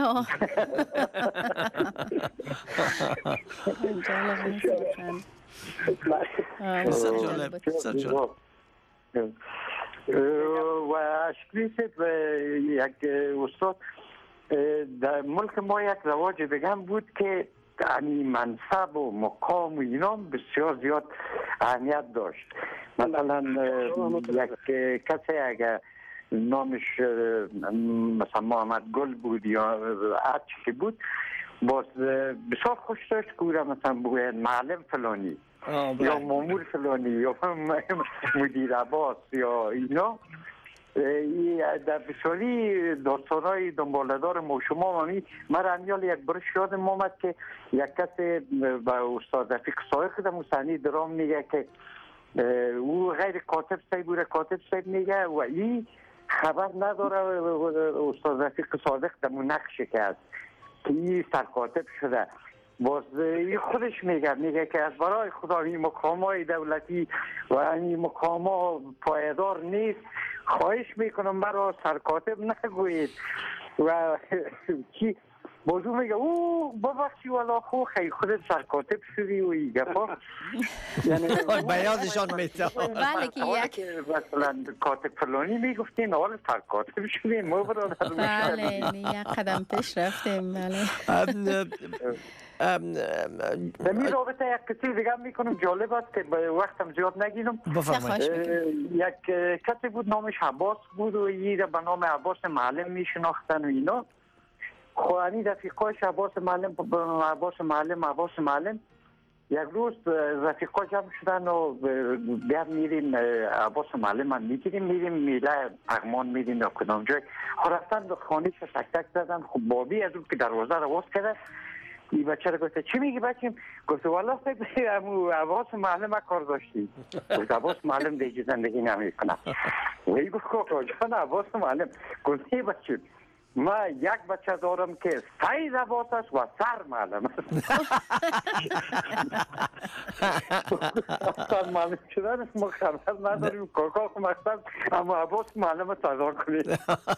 و شکریست یک استاد در ملک ما یک رواج دیگه بود که یعنی منصب و مقام و اینا بسیار زیاد اهمیت داشت. مثلا یک کسی اگر نامش مثلا محمد گل بود یا هر چی بود باز بسیار خوش داشت که او را مثلا بگوید معلم فلانی یا مامور فلانی یا مدیر عباس یا اینا. در بسیاری داستانهای دنبالدار ما شما من امیال یک برش یادم آمد که یک کسی به استاد رفیق صادق در مصنی درام میگه که او غیر کاتب صاحب بوده، کاتب صاحب میگه و این خبر نداره استاد رفیق صادق در نقشه که هست که این سرکاتب شده. باز خودش میگه که از برای خدا این مقامات دولتی و این مقامات پایدار نیست، خواهش میکنم برای سرکاتب نگویید. و کی موضوع میگه او ببخشی والا خو خیلی خودت سرکاتب شدی و این گفا یعنی بیادشان میتونم بله که یک مثلا کاتب فلانی میگفتین حال سرکاتب شدین ما برادر. بله یک قدم پیش رفتیم. بله در این رابطه یک کسی دیگه میکنم جالب است که به وقتم زیاد نگیرم. یک کسی بود نامش عباس بود و یه به نام عباس معلم میشناختن و اینا. خوانی رفیقاش عباس معلم یک روز رفیقا جمع شدن و بیا میریم عباس معلم هم میریم میله پغمان میریم یا کدام جای رفتن به خانهش تک تک زدن. خب بابی از اون که دروازه رو باز کرده این بچه رو گفته چی میگی بچیم؟ گفته والا عباس معلم کار داشتی. گفته عباس معلم دیگه زندگی نمیکنه. وی گفت جان عباس معلم. گفته بچیم ما یک بچه دارم که سعی عباس است و سر معلم است. معلم شدن ما خبر نداریم کاکا مقصد اما عباس معلم صدا کنید.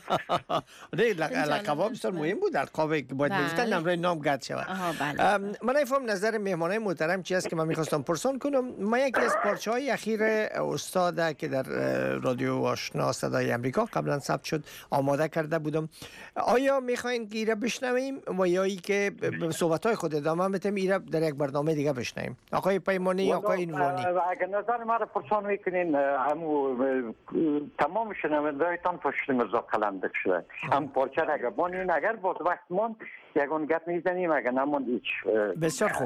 لقب بسیار مهم بود. القابی که باید بگفتن نمره نام گرد شود. من نفهم نظر مهمانای محترم چی است که من میخواستم پرسان کنم. من یکی از پارچه های اخیر استاد که در رادیو آشنا صدای امریکا قبلا ثبت شد آماده کرده بودم. آیا میخواین که ایره بشنویم و یا ای که صحبت های خود ادامه بدیم ایره در یک برنامه دیگه بشنویم؟ آقای پیمانی، آقای نورانی، اگر نظر ما را پرسان میکنین تمام شنوندهایتان پشت مرزا قلمدک شده. هم پارچه را اگر بانین اگر باز وقت ماند یکون گپ میزنیم اگر نماند هیچ. بسیار خوب.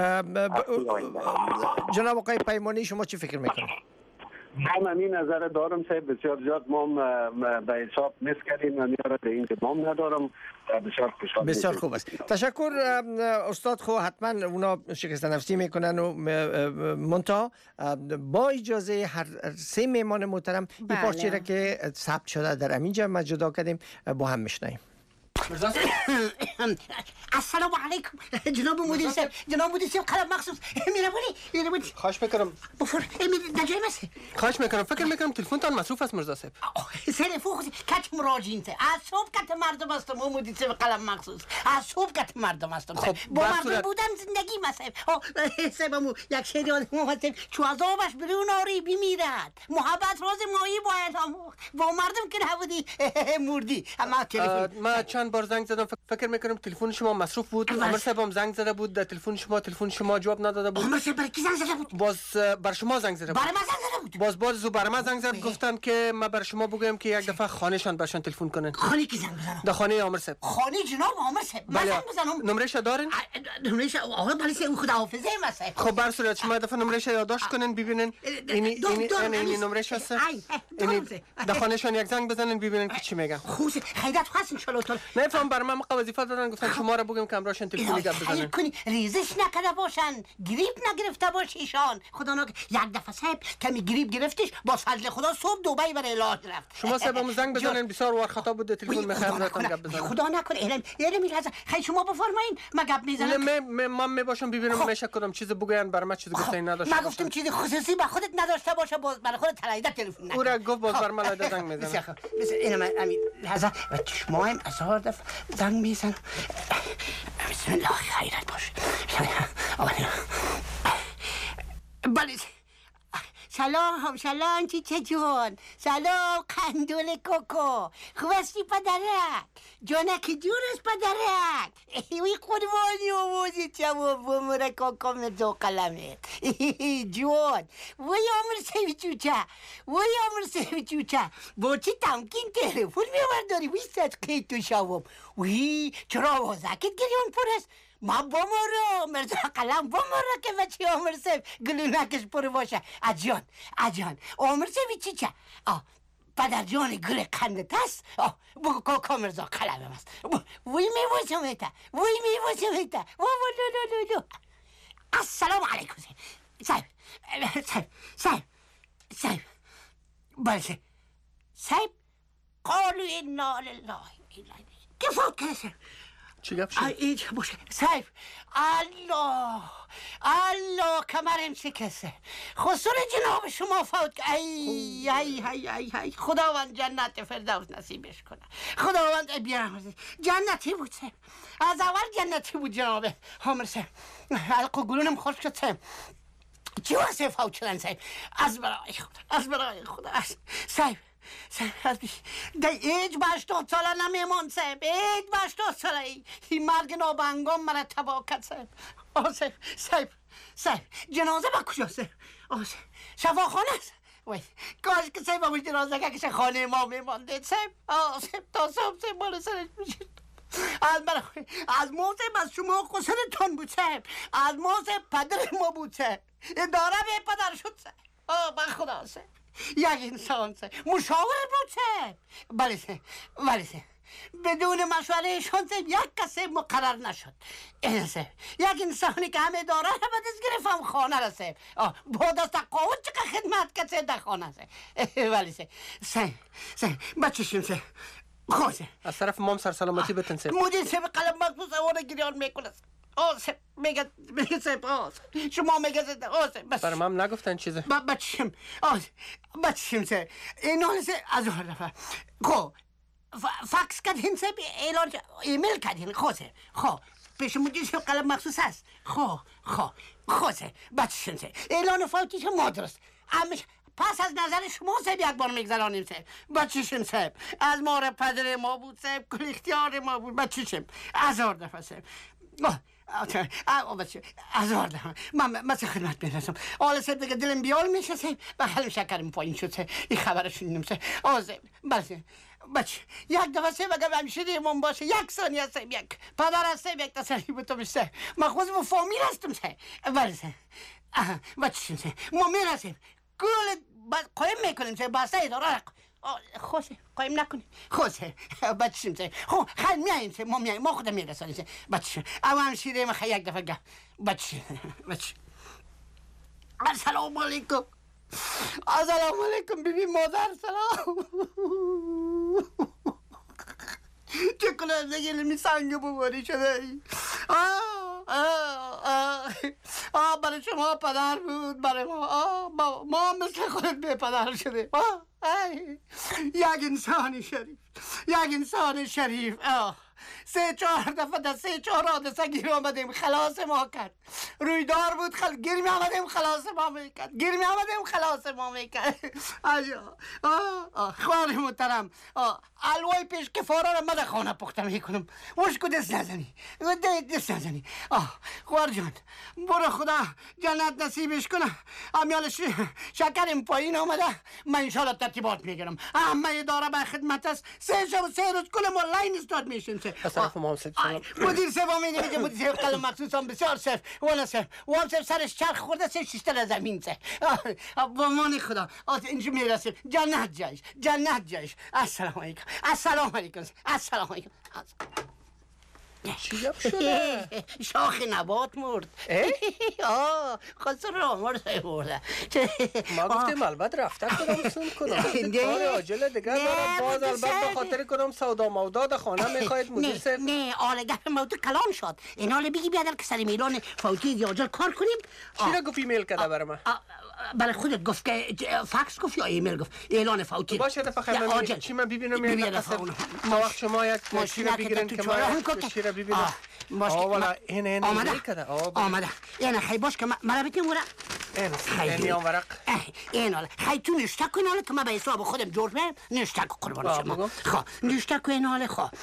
جناب آقای پیمانی شما چی فکر میکنید؟ من این نظر دارم صاحب بسیار زیاد ما به حساب نیست کردیم و میاره به این ما ندارم بسیار خوشحال. بسیار خوب است. تشکر استاد. خو حتما اونا شکست نفسی میکنن و منتها با اجازه هر سه مهمان محترم این پارچه را که ثبت شده در همینجا ما جدا کردیم با هم میشنویم. السلام علیکم جناب مدیر صاحب. جناب مدیر صاحب قلم مخصوص میرونی خواهش میکنم بفور نجای مسه. خواهش میکنم فکر میکنم تلفنتان مصروف است مرزا صاحب. سر فوق کت مراجعین ته از صبح کت مردم هستم و مدیر صاحب قلم مخصوص از صبح کت مردم هستم. خب با مردم بودن زندگی مسه. صاحبمو یک شعر یادم هست چو عذابش برون آری بمیرد محبت راز مایی باید آموخت با مردم که نبودی مردی. اما تلفن ما چند بار زنگ زدم فکر میکنم تلفن شما مصروف بود. عمر صاحب هم زنگ زده بود در تلفن شما جواب نداده بود. عمر صاحب برای کی زنگ زده بود؟ باز بر شما زنگ زده بود. برای من زنگ زده بود. باز بر من زنگ زد گفتن که ما بر شما بگویم که یک دفعه خانهشان برشان تلفن کنن. خانه کی زنگ بزنم؟ در خانه عمر صاحب. خانه جناب عمر صاحب. من زنگ بزنم. نمرهش دارین؟ نمرهش آقا بله صاحب خدا حافظه مسه. خب بر صورت شما دفعه نمرهش یادداشت کنن ببینن این نمرهش هست. در خانهشان یک زنگ بزنن ببینن که چی میگن. خوب خیرت خاص ان شاء الله. نه فهم بر من وظیفه دادن گفتن شما را بگم که امراشن تلفنی گپ بزنن. ریزش نکرده باشن گریپ نگرفته باشیشان خدا نکنه یک دفعه صاحب کمی گریپ گرفتش با فضل خدا صبح دبی برای علاج رفت. شما صاحب زنگ بزنین بسیار وار خطا بود تلفن میخوام راتون گپ بزنم. خدا نکنه الان میرزه خیلی شما بفرمایین ما گپ میزنم. من میباشم ببینم میشه کدام چیز بگوین برای من چیز گفتین نداشته. من گفتم چیز خصوصی به خودت نداشته باشه باز برای خودت تلایده تلفن نکن. او را گفت باز بر من زنگ میزنم. اینم همین لحظه و چشمایم هزار دفعه زنگ میزنم. بسم الله خیرت باشه. بله سلام چیچه جون. سلام قندول کوکو. خوب هستی پدرک؟ جانک جون است پدرک. وی قربانی آوازی جواب بمره کوکو مزو قلمت جون. وی عمر سوی چوچه با چی تمکین تلفن میورداری وی صدقه تو شوام. وی چرا آوازکت گریون پر است؟ ما بمارو مرزا قلم بمارو که بچه عمر سیب گلونکش پر باشه. اجان عمر سیبی چی چه؟ پدر جان گل قندت هست؟ بگو که مرزا قلم هست. وی میوزم ایتا السلام علیکم سیب بله سیب قالو انا لله که فوت کرده سیب چی گپ شد؟ اینجا باشه سیف. الله کمرم شکسته. خسور جناب شما فوت ای خداوند جنت فردوس نصیبش کنه. خداوند بیرحمت. جنتی بود سیف. از اول جنتی بود جناب عمر سیف. حلق و گلونم خوش شد سیف. چی واسه فوت شدن سیف؟ از برای خدا سیف در ایج به 80 ساله نمیمان صاحب. ایج به 80 ساله این مرگ نابنگام مرا تباه کرد صاحب. صاحب جنازه با کجا صاحب؟ شفاخانه است. وای کاش که صاحب همون جنازه که خانه ما میمانده صاحب. تا صبح صاحب بالا سرش میشه. از ما صاحب از شما قصرتان بود صاحب. از ما صاحب پدر ما بود صاحب. اداره به پدر شد صاحب. به خدا صاحب یک انسان سه مشاور بود سه. بله سه بدون مشوره شان سه یک کسی مقرر نشد. این سه یک انسانی که همه داره به دست گرفتم خانه را سه با دست قوت چقدر خدمت کسی در خانه سه. بله سه بچشیم سه خوزه از طرف مام سر سلامتی بتن سه مدیر سه به قلم مخصوص اوانه گریان میکنه. سه میگه سه شما میگه سه بس برای مام نگفتن چیزه بچشیم سه اینا سه از هر دفعه خو فاکس کردین سه اعلان ایمیل کردین خو پیش مدیر سه قلم مخصوص هست خو سه بچشیم سه اعلان فوتیش ما درست پس از نظر شما سب یک بار میگذرانیم سب. بچشیم سب از مار پدر ما بود سب کل اختیار ما بود. بچشیم 1000 دفعه سب هزار دفعه من چه خدمت میرسم. حالا سب دیگه دلم بیال میشه سب و حلم شکرم پایین شد سب. این خبر شنیدم سب بله بچه یک دفعه سب اگر همشیره من باشه 1 ثانیه سب یک پدر از سب یک تسری بودم سب من خود با فامیل هستم سب. بله سب بچشیم سب ما میرسیم کل قایم میکنیم سه بسته اداره خوشه قایم نکنیم خوشه بچشیم سه خیلی میاییم سه ما خودم میرسانیم سه بچشیم اما همشیره ما خیلی یک دفعه گم بچشیم السلام علیکم بیبی مادر سلام چه کنم دیگه نمی سنگ بباری شده ای برای شما پدر بود برای ما مثل خودت به پدر شده. یک انسان شریف 3-4 دفعه در 3-4 حادثه گیر آمدیم خلاص ما کرد. رویدار بود گیر می آمدیم خلاص ما میکرد. خوار محترم الوای پیش کفاره را من خانه پخته میکنم. مشکو دست نزنی خوار جان برو خدا جنت نصیبش کنه. امیال شکرم پایین آمده من انشاءالله ترتیبات میگیرم. همه اداره به خدمت است. 3 روز کل ما لاین استاد میشیم. از طرف ما هم سلام مدیر سبا می نمیگه مدیر سبا قلم مخصوص هم بسیار سف والا سف و هم سف سرش چرخ خورده سه شیشتر زمین سف با مان خدا اینجا میرسیم جنت جایش. السلام علیکم چی جب شده؟ شاخ نبات مرد. خسر آمار برده. ما گفتیم البته رفته کدام سون کدام کار عاجل دیگه دارم. باز البته بخاطر کدام سودا مودا خانه میخواید مدیر صاحب؟ نه آلگه موضوع کلام شد. این حاله بگی بیادر که سر میلان فوتی عاجل کار کنیم. چی را گفت ایمیل کرده برای من؟ برای خودت گفت که فکس گفت یا ایمیل گفت اعلان فوتی باشه دفعه چی من ببینم یک دقیقه ما وقت شما یک چی را بگیرین که ما چی را ببینم والا این آمده این خیلی باش که مرا بتیم ورق این ورق این حالا خیلی تو نشته کن حالا که من به حساب خودم جور بهم نشته کن قربان شما خواه نشته کن این حالا خواه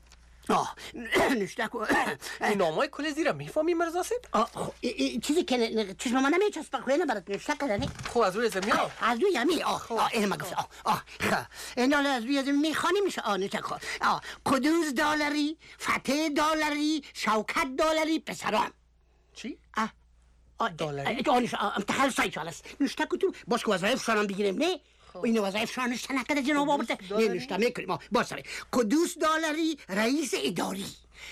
نشته کن این نامای کل زیرا میفهمی مرزا صاحب؟ چیزی که چشم من نمیچسبه خو اینو برات نشته کردنی خو از روی زمین از روی زمین اینو ما گفت این حالا از روی زمین میخوانی میشه نشته کن قدوس دالری فتح دالری شوکت دالری پسران چی؟ دالری تخلصای چالست نشته کن تو باش که وظایف شانم بگیریم نه اینو وظایف شان نشته نکده جناب آورده نه نشته میکنیم باش قدوس دالری رئیس اداری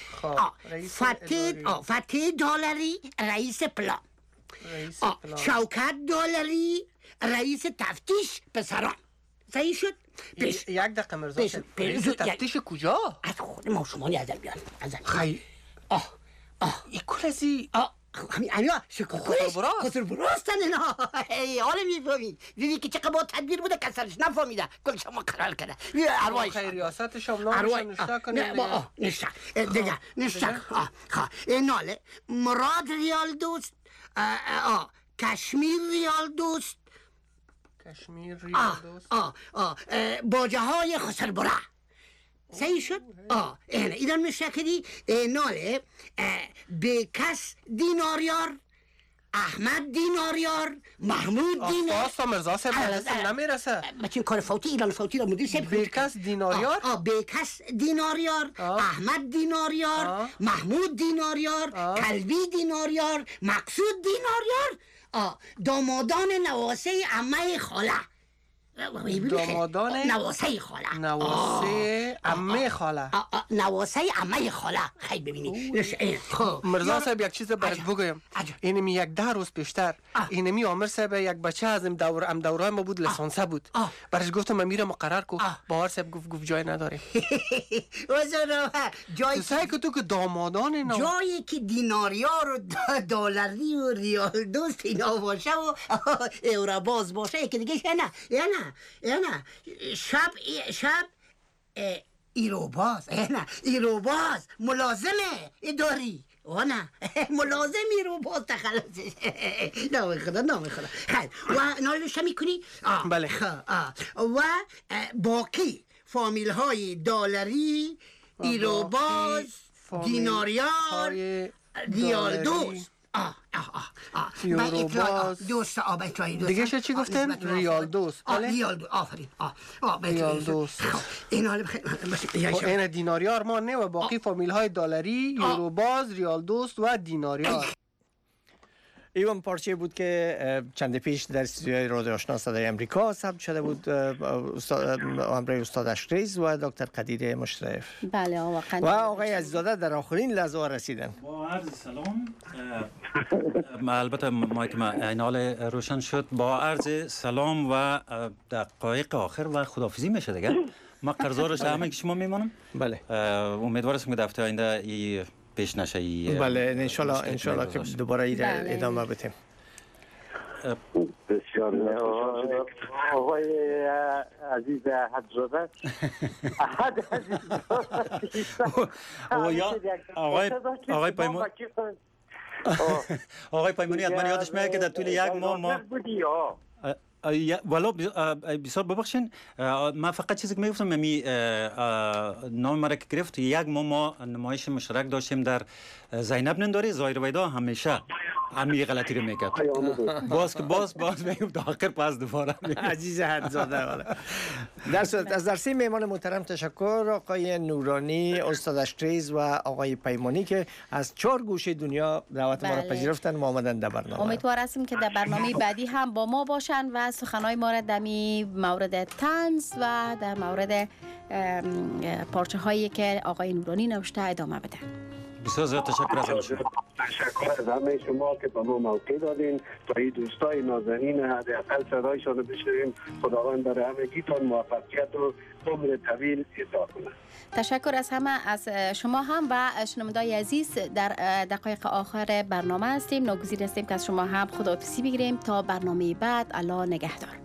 فتح دالری رئیس پلان شوکت دالری رئیس تفتیش پسران صحیح شد؟ یک دقیقه مرزا صاحب رئیس تفتیش کجا؟ از خود ما شما ازم بیان خیلی این کل ازی همین خسر براستن اینا حالا میفهمید دیدی که چقدر با تدبیر بوده کسرش نفهمیده کل شما قرار کرده ارواحش ریاست شما نامش نشته کنید نشته دیگه نشته این ناله مراد ریال دوست کشمیر ریال دوست باجه های خسر برا صحیح شد؟ ایدان میشه کدی ناله بیکس دیناریار احمد دیناریار محمود دیناریار آستا مرزا صاحب دستم نمیرسه بچین کار فوتی ایران فوتی را مدیر صاحب بیکس دیناریار بیکس دیناریار احمد دیناریار محمود دیناریار کلبی دیناریار مقصود دیناریار دامادان نواسه عمه خاله دامادان نواسه خاله نواسه عمه خاله نواسه عمه خاله خیلی ببینی مرزا صاحب یک چیز برات بگویم اینمی یک 10 روز پیشتر اینمی عامر صاحب یک بچه از دوره ما بود لسانسه بود برش گفتم من میرم مقرر کو باور صاحب گفت جای نداره جایی که تو که دامادان جایی که دیناریار و دلاری و ریال دوست اینا باشه و اورا باز باشه که دیگه نه شب ایروباز ایروباز ملازمه اداری نه ملازم ایروباز تخلصش نام خدا خیلی و نالش میکنی؟ بله و باقی فامیل های دالری ایروباز دیناریار ریال دوست یوروباز دوست دیگه شد چی گفتن؟ ریال دوست ریال دوست آفرین ریال دوست این دیناریار ما نه و باقی فامیل های دلاری یوروباز ریال دوست و دیناریار ایوان پارچه بود که چند پیش در استودیوی رادیو آشنا صدای امریکا ثبت شده بود همراه استاد اشریز و دکتر قدیر مشرف بله و آقای عزیزاده در آخرین لحظه رسیدن. با عرض سلام البته مایک ما اینال روشن شد. با عرض سلام و دقایق آخر و خداحافظی میشه دیگه. ما قرضارش همه که شما میمانم. بله امیدوارم که دفعه آینده پیش نشه. بله انشالله که دوباره ادامه بدیم. بسیار آقای عزیز احدزاده آقای پیمانی حتما یادش میاد که در طول یک ماه ما والا بسیار ببخشین من فقط چیزی که میگفتم نام مرا که گرفت یک ما نمایش مشترک داشتیم در زینب ننداری ظاهر ویدا همیشه همین غلطی رو میکرد باز میگم تا آخر پس دوباره عزیز حدزاده در صورت از درسی میهمان محترم تشکر آقای نورانی استاد اشریز و آقای پیمانی که از 4 گوشه دنیا دعوت ما را پذیرفتن و آمدن در برنامه. امیدوار هستیم که در برنامه بعدی هم با ما باشن و سخنهای ما را در مورد طنز و در مورد پارچه هایی که آقای نورانی نوشته ادامه بدن. بسیار زیاد تشکر از شما. تشکر از همه شما که به ما موقع دادین تا این دوستای نازنین حداقل صدایشان رو بشنویم. خداوند برای همگیتان موفقیت و عمر طویل عطا کنه. تشکر از همه، از شما هم و شنوندگان عزیز. در دقایق آخر برنامه هستیم، ناگزیر هستیم که از شما هم خداحافظی بگیریم تا برنامه بعد. الله نگهدار.